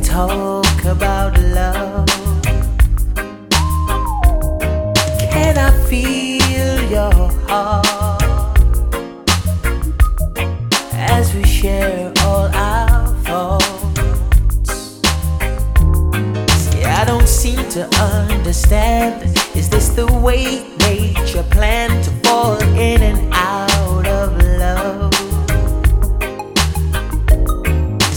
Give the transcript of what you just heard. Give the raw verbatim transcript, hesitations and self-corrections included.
talk about love. Can I feel your heart as we share all our thoughts? See, I don't seem to understand. Is this the way nature planned